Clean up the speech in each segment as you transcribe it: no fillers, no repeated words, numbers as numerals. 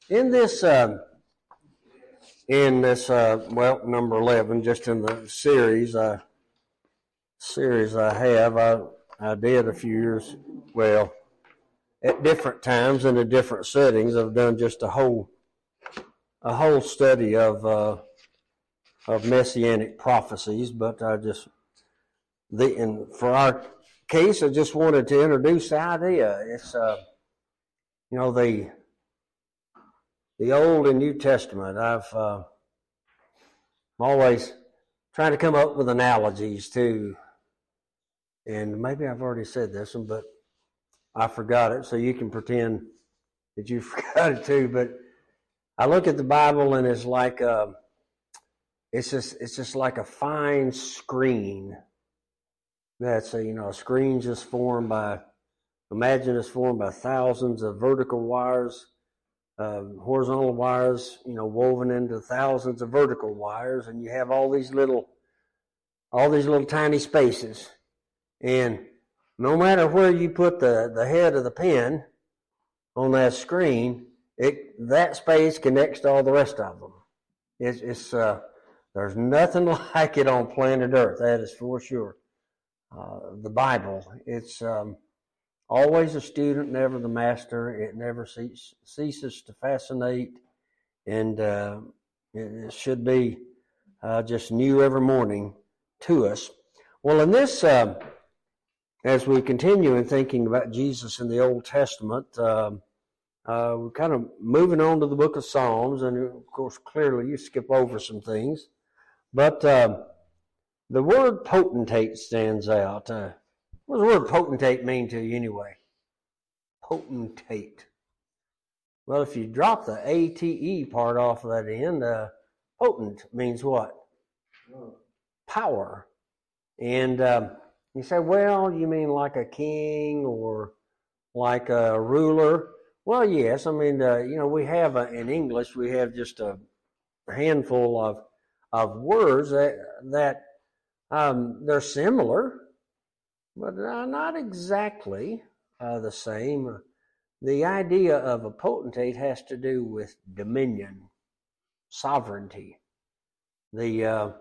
In this, number 11, just in the series I have, I did a few years, at different times and in different settings. I've done just a whole study of messianic prophecies, but and for our case, I just wanted to introduce the idea. It's the Old and New Testament. I'm always trying to come up with analogies too, and maybe I've already said this one, but I forgot it, so you can pretend that you forgot it too. But I look at the Bible, and it's like it's just like a fine screen. That's a screen just formed by, imagine it's formed by thousands of vertical wires, horizontal wires, woven into thousands of vertical wires, and you have all these little tiny spaces. And no matter where you put the head of the pen on that screen, that space connects to all the rest of them. There's nothing like it on planet Earth. That is for sure. The Bible, it's always a student, never the master. It never ceases to fascinate, and it should be just new every morning to us. Well, in this, as we continue in thinking about Jesus in the Old Testament, we're kind of moving on to the book of Psalms, and of course, clearly you skip over some things, but the word potentate stands out. What does the word potentate mean to you anyway? Potentate. Well, if you drop the A-T-E part off of that end, potent means what? Power. And you say, well, you mean like a king or like a ruler? Well, yes. I mean, we have in English, we have just a handful of words that they're similar, but not exactly the same. The idea of a potentate has to do with dominion, sovereignty. What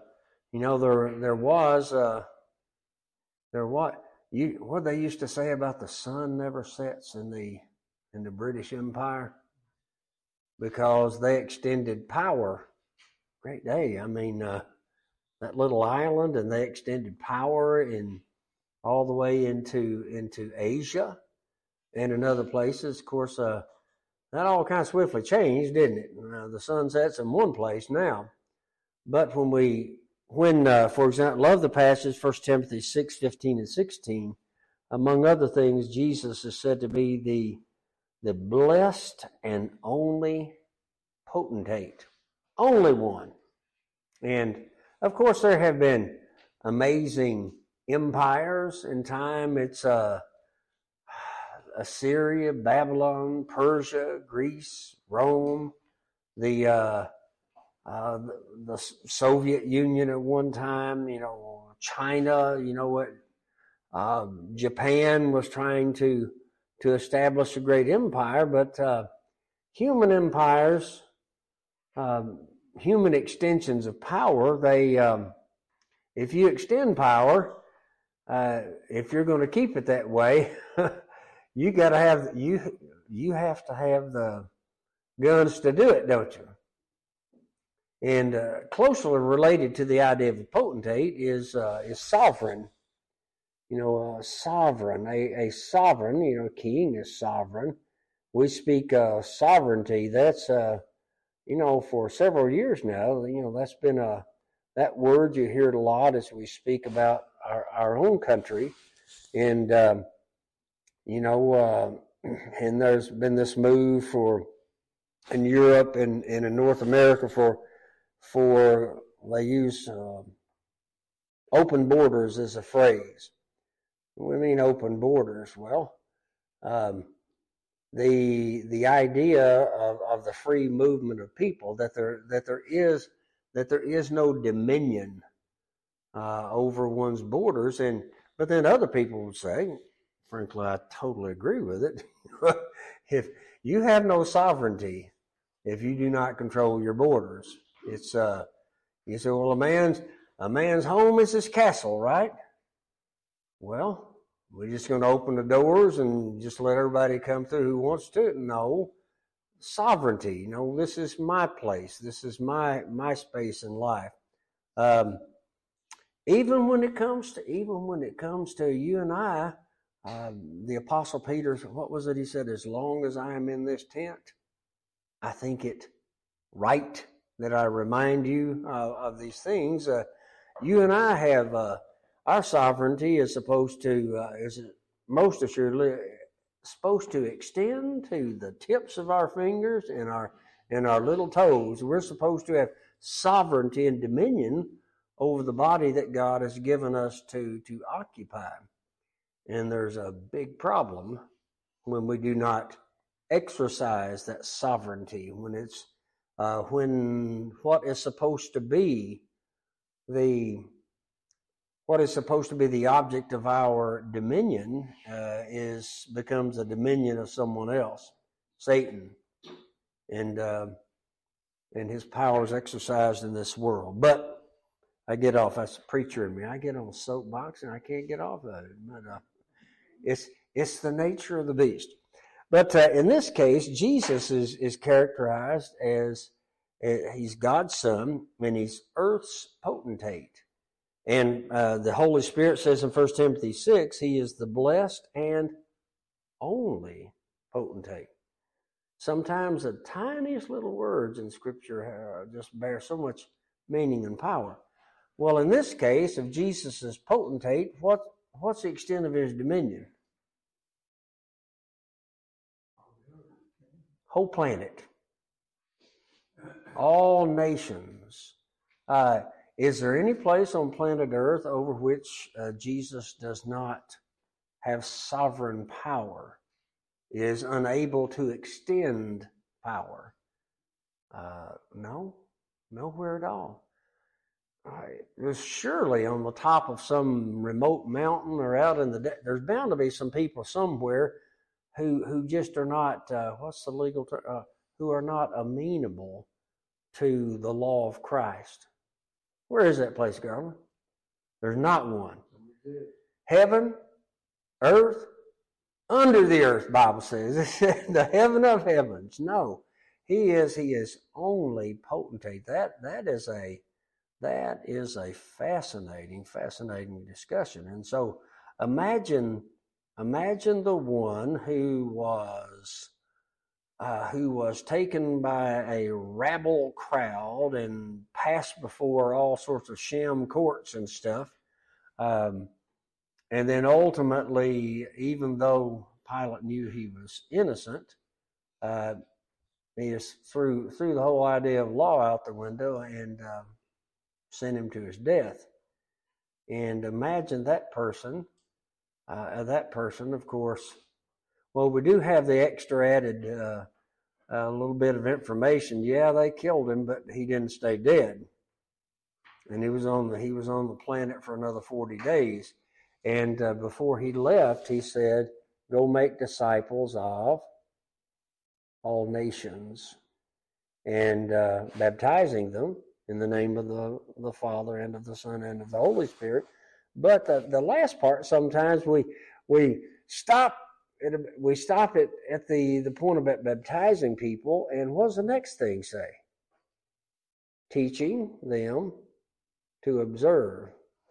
they used to say about the sun never sets in the British Empire, because they extended power. Great day. I mean, that little island, and they extended power all the way into Asia and in other places. Of course, that all kind of swiftly changed, didn't it? The sun sets in one place now. But for example, love the passage, 1 Timothy 6:15 and 16, among other things, Jesus is said to be the blessed and only potentate, only one. And of course, there have been amazing empires in time. It's Assyria, Babylon, Persia, Greece, Rome, the Soviet Union at one time, China, Japan was trying to establish a great empire, but human empires, human extensions of power, if you extend power, if you're going to keep it that way, you have to have the guns to do it, don't you? And closely related to the idea of a potentate is sovereign. Sovereign, a sovereign, king is sovereign. We speak sovereignty. That's for several years now. That's been that word, you hear it a lot as we speak about our own country, and and there's been this move in Europe and in North America for they use open borders as a phrase. What do you mean open borders? Well, the idea of the free movement of people, that there is no dominion over one's borders, but then other people would say, frankly, I totally agree with it. If you have no sovereignty if you do not control your borders. It's you say, well, a man's home is his castle, right? Well, we're just going to open the doors and just let everybody come through who wants to. No, sovereignty. No, this is my place. This is my space in life. Even when it comes to you and I, the Apostle Peter, what was it he said? As long as I am in this tent, I think it right that I remind you of these things. You and I have our sovereignty is supposed to is most assuredly supposed to extend to the tips of our fingers and our little toes. We're supposed to have sovereignty and dominion over the body that God has given us to occupy. And there's a big problem when we do not exercise that sovereignty, when it's when what is supposed to be the object of our dominion becomes a dominion of someone else, Satan, and his powers exercised in this world. But I get off. That's a preacher in me. I get on a soapbox and I can't get off of it. But it's the nature of the beast. But in this case, Jesus is characterized as he's God's son and he's earth's potentate. And the Holy Spirit says in 1 Timothy 6, he is the blessed and only potentate. Sometimes the tiniest little words in Scripture just bear so much meaning and power. Well, in this case, if Jesus is potentate, what's the extent of his dominion? Whole planet. All nations. Is there any place on planet Earth over which Jesus does not have sovereign power, is unable to extend power? No, nowhere at all. There's surely on the top of some remote mountain or out in there's bound to be some people somewhere who just are not, what's the legal term, who are not amenable to the law of Christ. Where is that place, Garland? There's not one. Heaven, earth, under the earth, Bible says. The heaven of heavens. No, he is only potentate. That is a fascinating discussion. And so imagine the one who was taken by a rabble crowd and passed before all sorts of sham courts and stuff. And then ultimately, even though Pilate knew he was innocent, he just threw the whole idea of law out the window and sent him to his death. And imagine that person, of course. Well, we do have the extra added a little bit of information. Yeah, they killed him, but he didn't stay dead, and he was on the planet for another 40 days. And before he left, he said, "Go make disciples of all nations, and baptizing them in the name of the Father and of the Son and of the Holy Spirit." But the last part, sometimes we stop at the point about baptizing people, and what does the next thing say? Teaching them to observe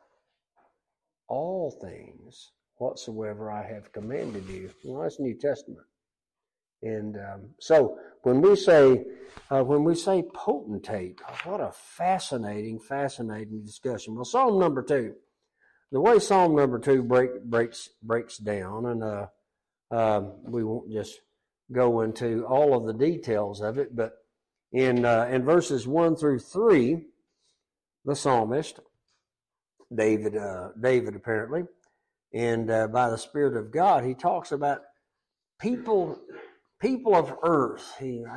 all things whatsoever I have commanded you. Well, that's New Testament. And so when we say potentate, what a fascinating discussion. Well, Psalm number 2. The way Psalm number 2 breaks down, and we won't just go into all of the details of it, but in verses 1 through 3, the psalmist, David apparently, and by the Spirit of God, he talks about people of earth,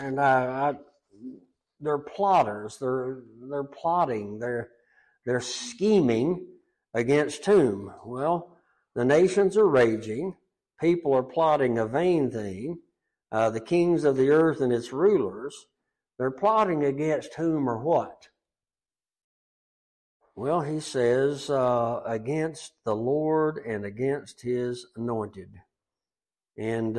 they're plotters, they're plotting, they're scheming against whom? Well, the nations are raging, people are plotting a vain thing, the kings of the earth and its rulers, They're plotting against whom or what? Well, he says, against the Lord and against his anointed. And,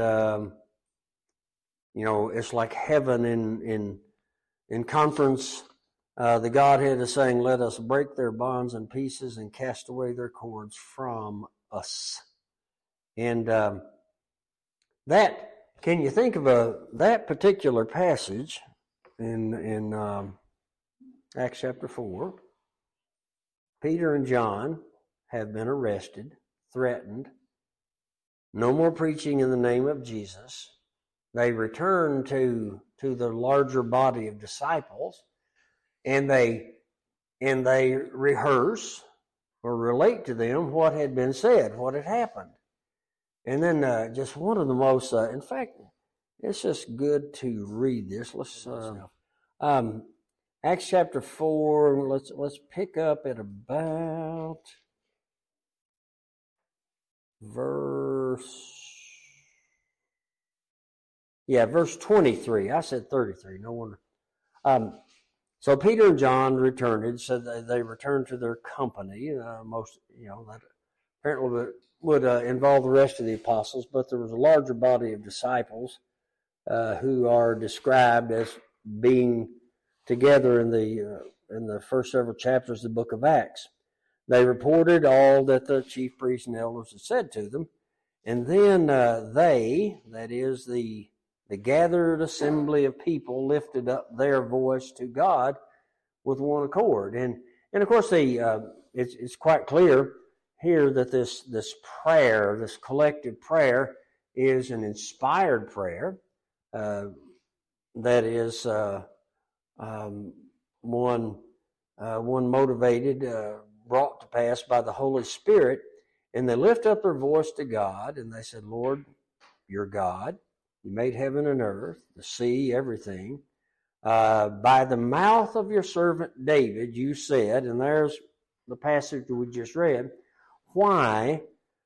it's like heaven in conference. The Godhead is saying, let us break their bonds in pieces and cast away their cords from us. And can you think of that particular passage in Acts chapter 4? Peter and John have been arrested, threatened. No more preaching in the name of Jesus. They return to the larger body of disciples, and they rehearse or relate to them what had been said, what had happened. And then just one of the most, in fact, it's just good to read this. Let's Acts chapter 4. Let's pick up at about verse 23. I said 33. No wonder. So Peter and John returned. So they returned to their company. That apparently would involve the rest of the apostles, but there was a larger body of disciples who are described as being together in the first several chapters of the book of Acts. They reported all that the chief priests and elders had said to them, and then they, that is the gathered assembly of people, lifted up their voice to God with one accord. And of course, it's quite clear here that this prayer, this collective prayer, is an inspired prayer. That is one motivated, brought to pass by the Holy Spirit. And they lift up their voice to God, and they said, Lord, you're God. You made heaven and earth, the sea, everything. By the mouth of your servant David, you said, and there's the passage we just read, why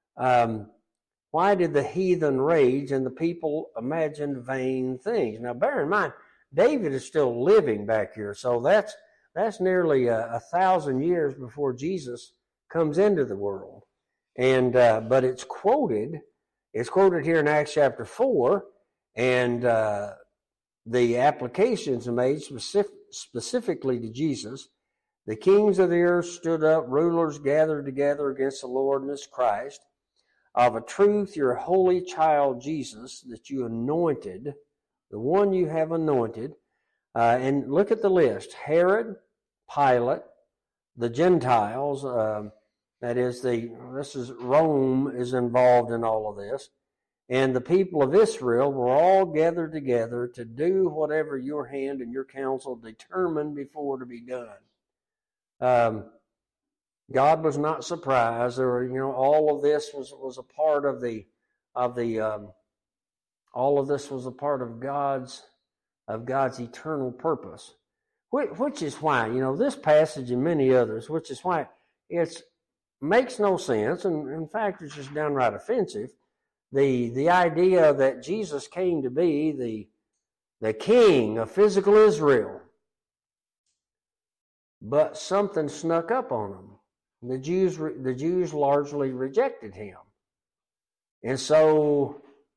did the heathen rage and the people imagine vain things? Now, bear in mind, David is still living back here, so that's nearly 1,000 years before Jesus comes into the world. And but it's quoted here in Acts chapter 4, and the applications are made specifically to Jesus. The kings of the earth stood up, rulers gathered together against the Lord and his Christ. Of a truth, your holy child Jesus, that you anointed, the one you have anointed. And look at the list. Herod, Pilate, the Gentiles, Rome is involved in all of this. And the people of Israel were all gathered together to do whatever your hand and your counsel determined before to be done. God was not surprised. All of this was a part of all of this was a part of God's eternal purpose. Which is why, this passage and many others, which is why it makes no sense, and in fact it's just downright offensive. The idea that Jesus came to be the king of physical Israel, but something snuck up on him. The Jews largely rejected him, and so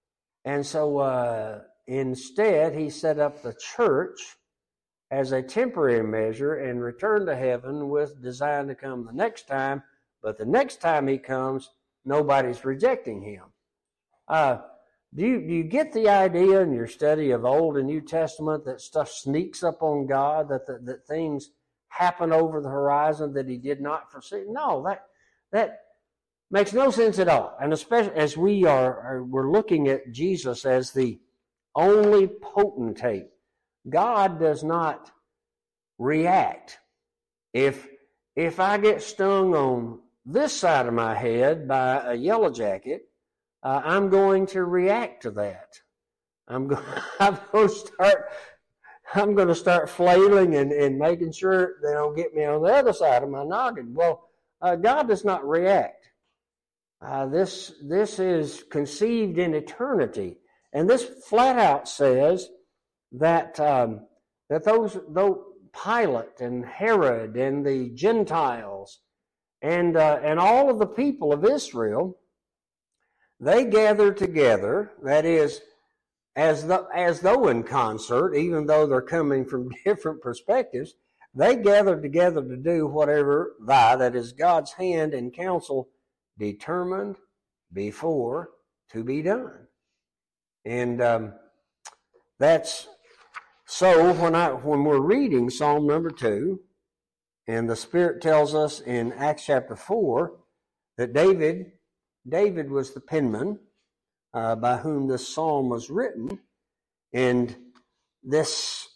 instead he set up the church as a temporary measure and returned to heaven with design to come the next time. But the next time he comes, nobody's rejecting him. Do you get the idea in your study of Old and New Testament that stuff sneaks up on God, that things happen over the horizon that he did not foresee? No, that makes no sense at all. And especially as we're looking at Jesus as the only potentate. God does not react. If I get stung on this side of my head by a yellow jacket, I'm going to react to that. I'm going to start flailing and making sure they don't get me on the other side of my noggin. Well, God does not react. This is conceived in eternity, and this flat out says that that those Pilate and Herod and the Gentiles and all of the people of Israel, they gathered together, that is, as though in concert, even though they're coming from different perspectives, they gathered together to do whatever that is God's hand and counsel, determined before to be done. And that's so when we're reading Psalm number 2, and the Spirit tells us in Acts chapter 4 that David was the penman by whom this psalm was written, and this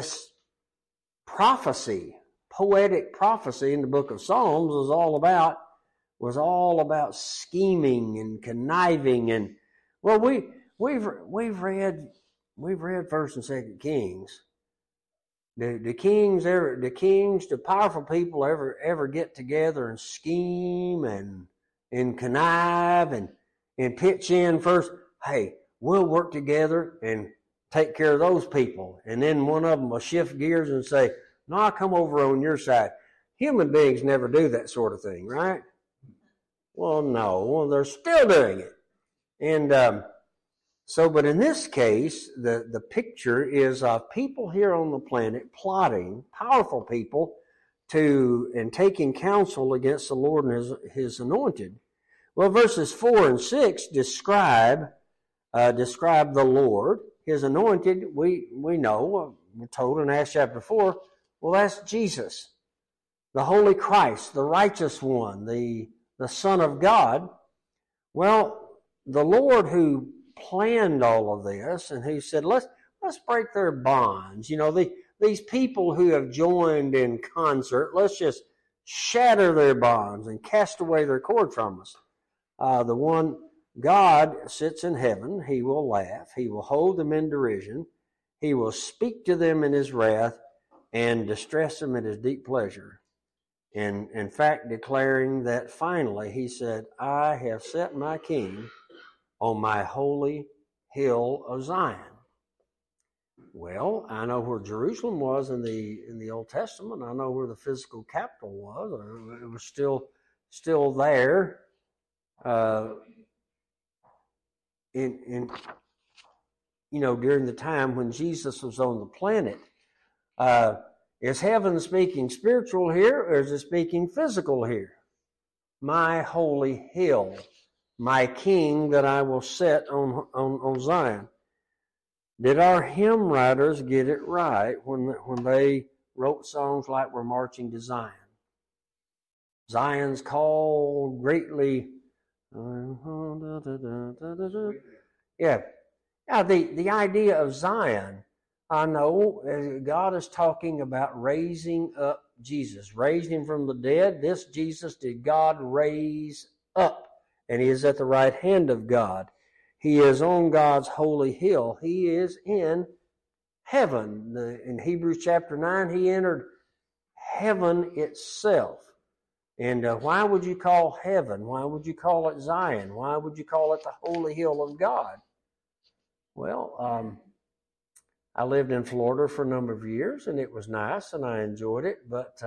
prophecy, poetic prophecy in the book of Psalms was all about scheming and conniving. And well, we've read 1st and 2nd Kings. The powerful people ever get together and scheme and connive and pitch in first? Hey, we'll work together and take care of those people. And then one of them will shift gears and say, no, I'll come over on your side. Human beings never do that sort of thing, right? Well, no, they're still doing it. And but in this case, the picture is of people here on the planet plotting, powerful people, and taking counsel against the Lord and his anointed. Well, verses 4 and 6 describe the Lord, his anointed. We know, we're told in Acts chapter 4, well, that's Jesus, the Holy Christ, the righteous one, the Son of God. Well, the Lord who planned all of this and who said, let's break their bonds. You know, these people who have joined in concert, let's just shatter their bonds and cast away their cord from us. The one God sits in heaven, he will laugh, he will hold them in derision, he will speak to them in his wrath and distress them at his deep pleasure. And in fact, declaring that finally, he said, I have set my king on my holy hill of Zion. Well, I know where Jerusalem was in the Old Testament. I know where the physical capital was. It was still there. During the time when Jesus was on the planet, is heaven speaking spiritual here, or is it speaking physical here? My holy hill, my king that I will set on Zion. Did our hymn writers get it right when they wrote songs like "We're Marching to Zion"? Zion's called greatly. Yeah. The idea of Zion, I know God is talking about raising up Jesus, raised him from the dead. This Jesus did God raise up, and he is at the right hand of God. He is on God's holy hill. He is in heaven. In Hebrews chapter 9, he entered heaven itself. And why would you call heaven? Why would you call it Zion? Why would you call it the holy hill of God? Well, I lived in Florida for a number of years, and it was nice, and I enjoyed it, but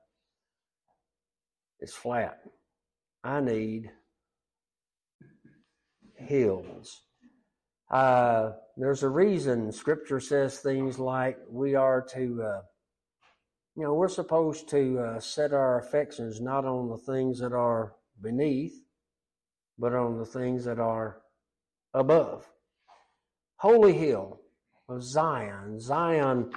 it's flat. I need hills. There's a reason Scripture says things like we are to, we're supposed to set our affections not on the things that are beneath, but on the things that are above. Holy hill of Zion. Zion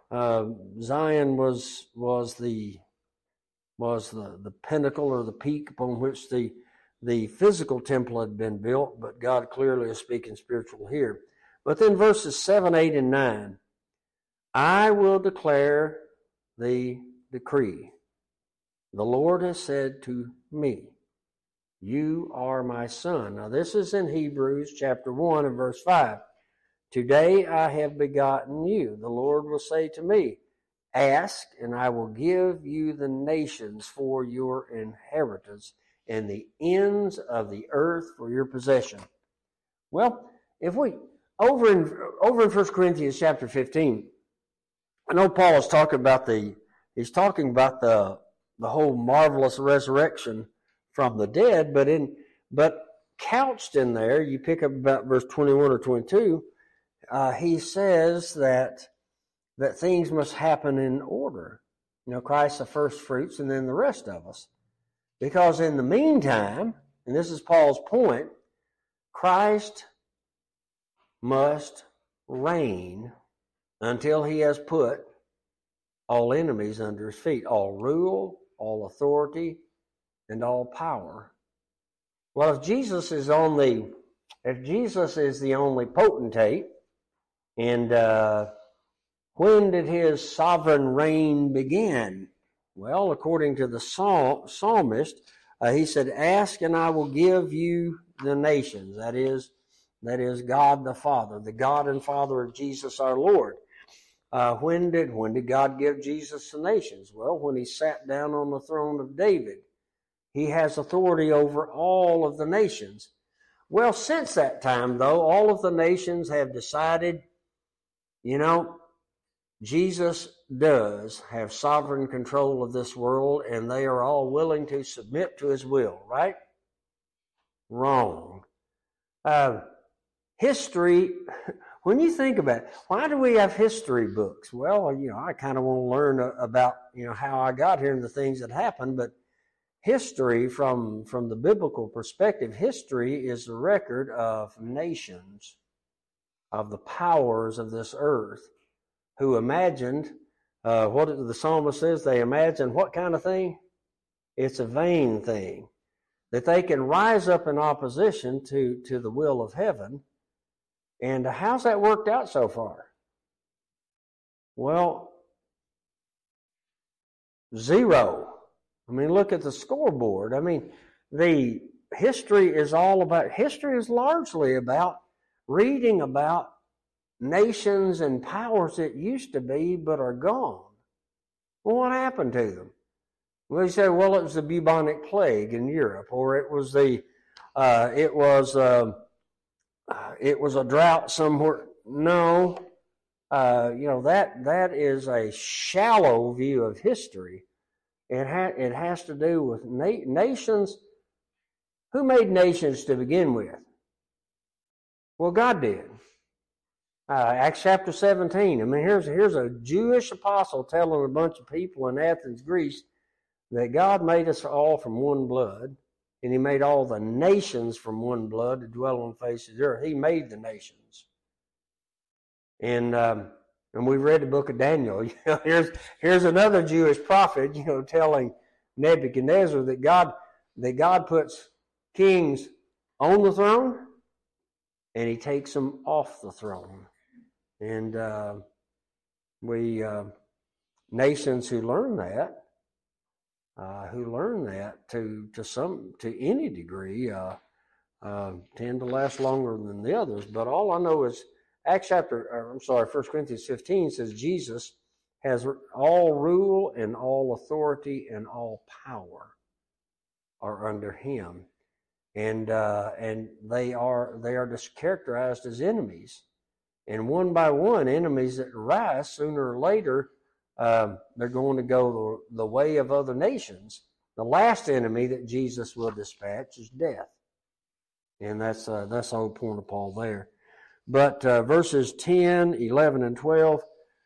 was the pinnacle or the peak upon which the physical temple had been built, but God clearly is speaking spiritual here. But then verses 7, 8, and 9, I will declare the decree. The Lord has said to me, you are my son. Now this is in Hebrews chapter 1 and verse 5. Today I have begotten you. The Lord will say to me, ask, and I will give you the nations for your inheritance, and the ends of the earth for your possession. Well, if we over in 1 Corinthians chapter 15, I know Paul is talking about he's talking about the whole marvelous resurrection from the dead, but couched in there, you pick up about verse 21 or 22, he says that things must happen in order. Christ the first fruits and then the rest of us. Because in the meantime, and this is Paul's point, Christ must reign until he has put all enemies under his feet, all rule, all authority, and all power. Well, if Jesus is the only potentate, and when did his sovereign reign begin? Well, according to the psalmist, he said, "Ask and I will give you the nations." That is God the Father, the God and Father of Jesus our Lord. When did God give Jesus the nations? Well, when he sat down on the throne of David. He has authority over all of the nations. Well, since that time, though, all of the nations have decided, Jesus does have sovereign control of this world, and they are all willing to submit to his will, right? Wrong. History, when you think about it, why do we have history books? Well, I kind of want to learn about, how I got here and the things that happened, but history, from the biblical perspective, history is the record of nations, of the powers of this earth, who imagined, what the psalmist says, they imagined what kind of thing? It's a vain thing. That they can rise up in opposition to the will of heaven. And how's that worked out so far? Well, 0. Look at the scoreboard. The history is largely about reading about nations and powers that used to be but are gone. Well, what happened to them? Well, you say, well, it was the bubonic plague in Europe, or it was it was a drought somewhere. No, that is a shallow view of history. It has to do with nations. Who made nations to begin with? Well, God did. Acts chapter 17. Here's a Jewish apostle telling a bunch of people in Athens, Greece, that God made us all from one blood, and he made all the nations from one blood to dwell on the face of the earth. He made the nations. And we read the book of Daniel. Here's another Jewish prophet, telling Nebuchadnezzar that God puts kings on the throne, and he takes them off the throne. And nations who learn that to any degree, tend to last longer than the others. But all I know is 1 Corinthians 15 says Jesus has all rule and all authority and all power are under him, and they are just characterized as enemies, and one by one, enemies that rise sooner or later, they're going to go the way of other nations. The last enemy that Jesus will dispatch is death, and that's the whole point of Paul there. But verses 10, 11, and 12,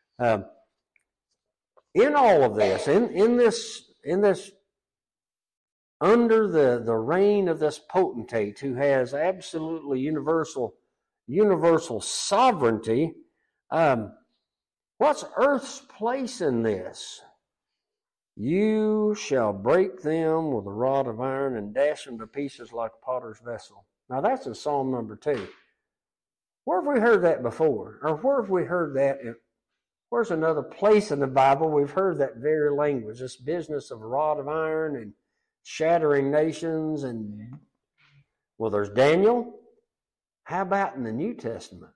in all of this, in this, under the reign of this potentate who has absolutely universal sovereignty, what's earth's place in this? You shall break them with a rod of iron and dash them to pieces like a potter's vessel. Now that's in Psalm number 2. Where have we heard that before? Or where have we heard that? Where's another place in the Bible we've heard that very language, this business of a rod of iron and shattering nations? And well, there's Daniel. How about in the New Testament?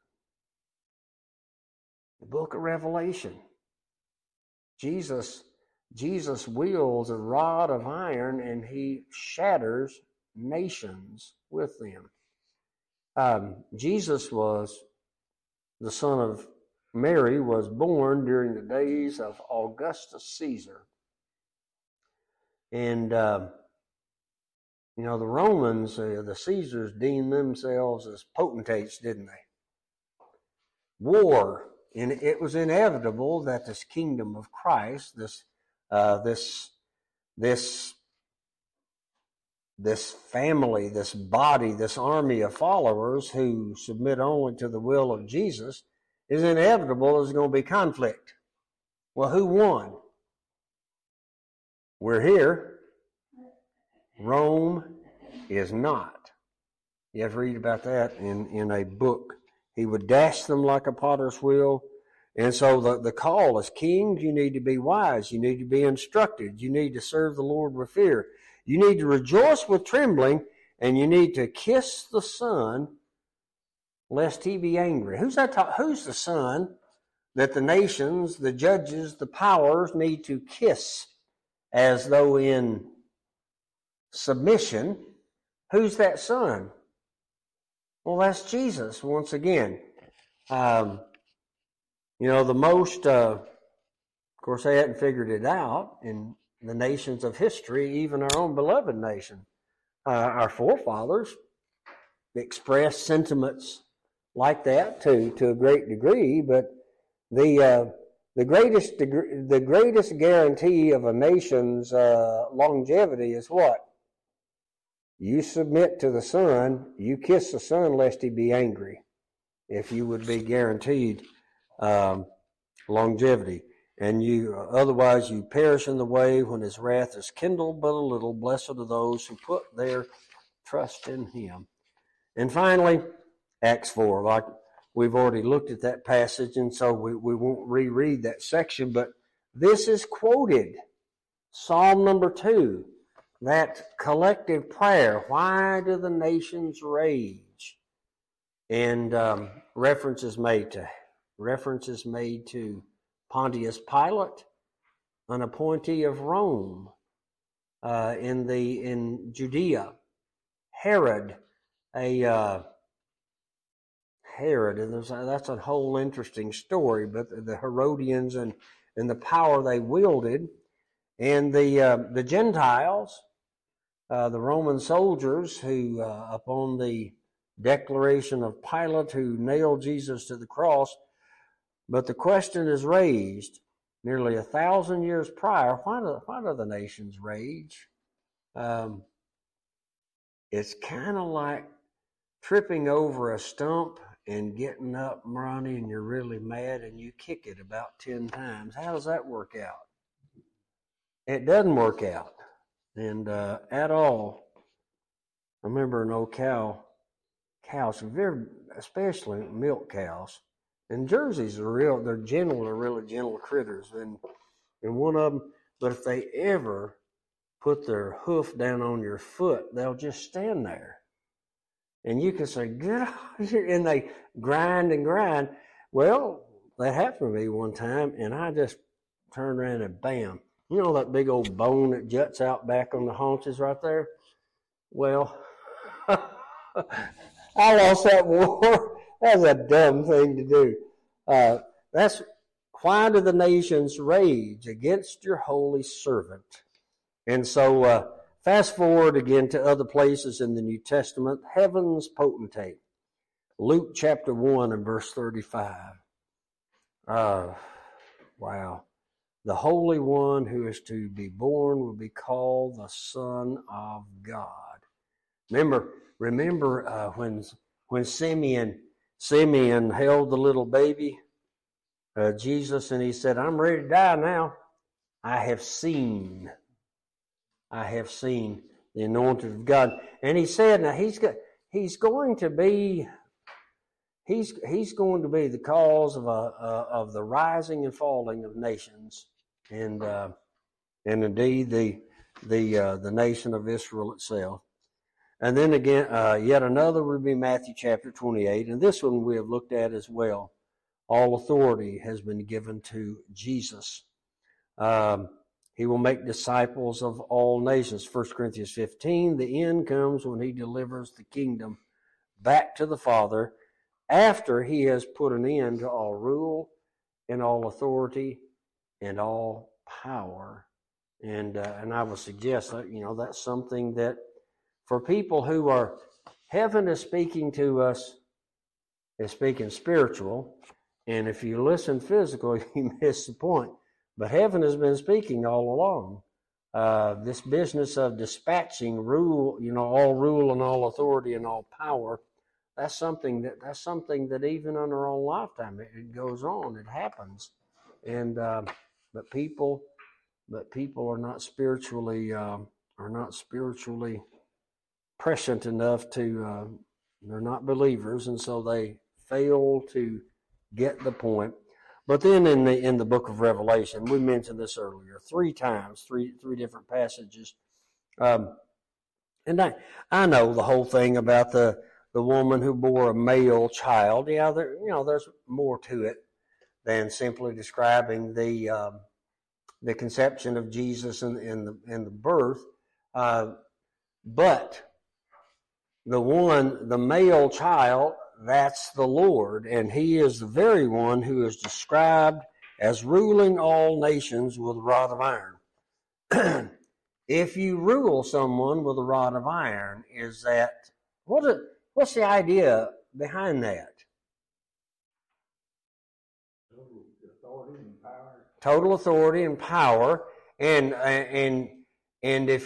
The book of Revelation. Jesus wields a rod of iron and he shatters nations with them. Jesus was the son of Mary was born during the days of Augustus Caesar. And, the Romans, the Caesars deemed themselves as potentates, didn't they? War, and it was inevitable that this kingdom of Christ, this family, this body, this army of followers who submit only to the will of Jesus, is inevitable there's going to be conflict. Well, who won? We're here. Rome is not. You have to read about that in a book. He would dash them like a potter's wheel. And so the call as kings, you need to be wise. You need to be instructed. You need to serve the Lord with fear. You need to rejoice with trembling, and you need to kiss the Son, lest he be angry. Who's the Son that the nations, the judges, the powers need to kiss as though in submission? Who's that Son? Well, that's Jesus, once again. The most, of course, they hadn't figured it out in the nations of history, even our own beloved nation. Our forefathers expressed sentiments like that to a great degree, but the greatest guarantee of a nation's longevity is what? You submit to the Son, you kiss the Son lest he be angry, if you would be guaranteed longevity. And otherwise you perish in the way when his wrath is kindled but a little. Blessed are those who put their trust in him. And finally, Acts 4. Like we've already looked at that passage, and so we won't reread that section, but this is quoted. Psalm number 2. That collective prayer, why do the nations rage? And references made to Pontius Pilate, an appointee of Rome in Judea. Herod, and that's a whole interesting story. But the Herodians and the power they wielded, and the Gentiles. The Roman soldiers who, upon the declaration of Pilate, who nailed Jesus to the cross. But the question is raised nearly 1,000 years prior, why do the nations rage? It's kind of like tripping over a stump and getting up and running, and you're really mad, and you kick it about 10 times. How does that work out? It doesn't work out. And at all. I remember an old cows, especially milk cows. And Jerseys they're really gentle critters. And one of them, but if they ever put their hoof down on your foot, they'll just stand there. And you can say, get out of here. And they grind and grind. Well, that happened to me one time, and I just turned around and bam. You know that big old bone that juts out back on the haunches right there? Well, I lost that war. That's a dumb thing to do. That's why do the nations rage against your holy servant? And so fast forward again to other places in the New Testament. Heaven's potentate. Luke chapter 1 and verse 35. Wow. The Holy One who is to be born will be called the Son of God. Remember when Simeon held the little baby, Jesus, and he said, I'm ready to die now. I have seen the anointed of God. And he said, now he's going to be the cause of the rising and falling of nations. And indeed the nation of Israel itself. And then again, yet another would be Matthew chapter 28, and this one we have looked at as well. All authority has been given to Jesus. He will make disciples of all nations. 1 Corinthians 15, the end comes when he delivers the kingdom back to the Father after he has put an end to all rule and all authority and all power. And I would suggest that, that's something that for people who are, heaven is speaking to us, is speaking spiritual. And if you listen physical, you miss the point. But heaven has been speaking all along. This business of dispatching rule, all rule and all authority and all power, that's something that even in our own lifetime, it goes on, it happens. And but people are not spiritually prescient enough to. They're not believers, and so they fail to get the point. But then in the book of Revelation, we mentioned this earlier 3 times, three different passages. And I know the whole thing about the woman who bore a male child. Yeah, there's more to it than simply describing the conception of Jesus and the birth. But the male child, that's the Lord, and he is the very one who is described as ruling all nations with a rod of iron. If you rule someone with a rod of iron, what's the idea behind that? Total authority and power. And if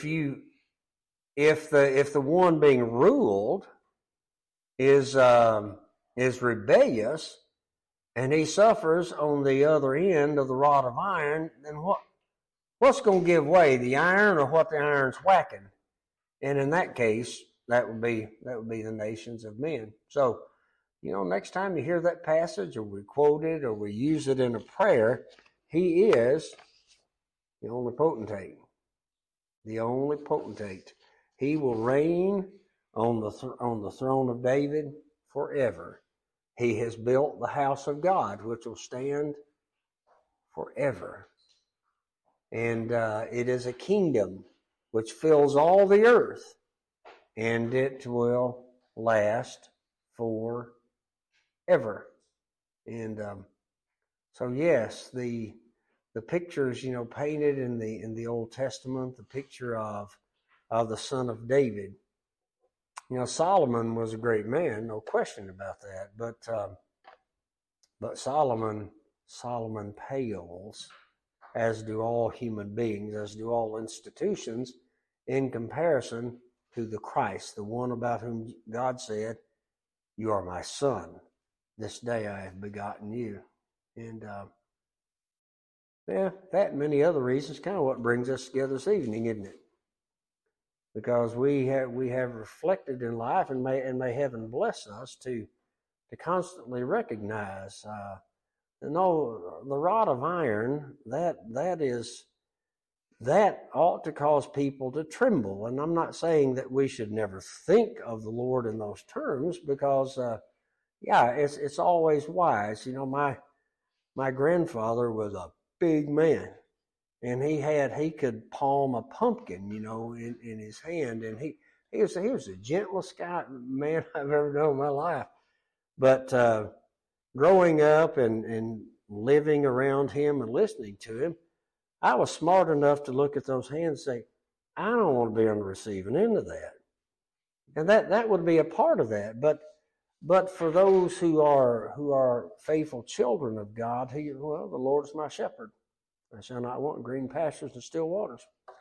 the one being ruled is rebellious, and he suffers on the other end of the rod of iron, then what's going to give way, the iron or what the iron's whacking? And in that case, that would be the nations of men. So, next time you hear that passage, or we quote it, or we use it in a prayer, he is the only potentate. The only potentate. He will reign on the throne of David forever. He has built the house of God, which will stand forever. And it is a kingdom which fills all the earth, and it will last forever. And so, yes, the pictures, painted in the Old Testament, the picture of the son of David. Solomon was a great man, no question about that. But Solomon pales, as do all human beings, as do all institutions, in comparison to the Christ, the one about whom God said, "You are my son. This day I have begotten you." And that and many other reasons, kind of what brings us together this evening, isn't it? Because we have reflected in life, and may heaven bless us to constantly recognize. The rod of iron, that ought to cause people to tremble. And I'm not saying that we should never think of the Lord in those terms, because it's always wise. My grandfather was a big man, and he could palm a pumpkin, in his hand, and he was the gentlest man I've ever known in my life. But growing up and living around him and listening to him, I was smart enough to look at those hands and say, I don't want to be on the receiving end of that. And that would be a part of that. But for those who are faithful children of God, the Lord is my shepherd. I shall not want green pastures and still waters.